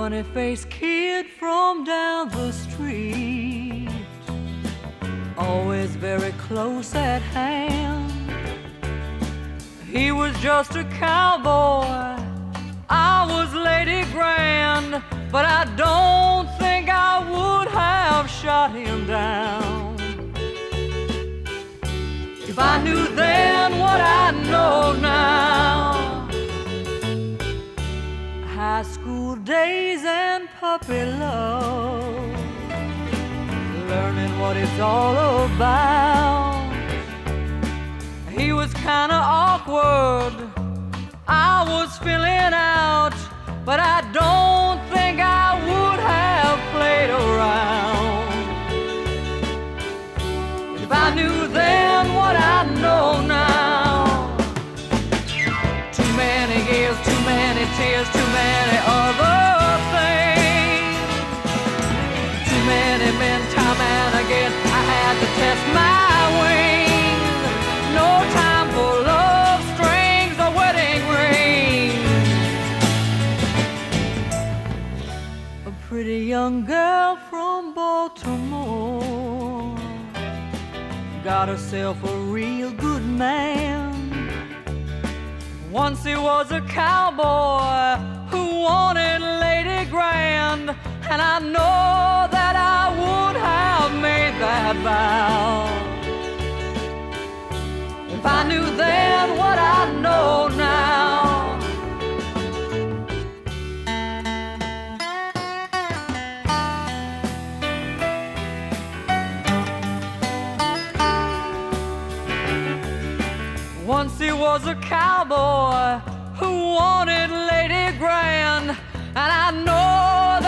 funny-faced kid from down the street, always very close at hand. He was just a cowboy, I was Lady Grand, but I don't think I would have shot him down if I knew then what I know now. High school days and puppy love, learning what it's all about. He was kinda awkward, I was filling out, but I don't think I would have played around if I knew then what I know now. Too many years, too many tears, too many other things. Too many men, time and again, I had to test my wings. No time for love strings or wedding rings. A pretty young girl from Baltimore got herself a real good man. Once he was a cowboy who wanted Lady Grand, and I know that I would have made that vow if I knew then what I know now. Once he was a cowboy who wanted Lady Grand, and I know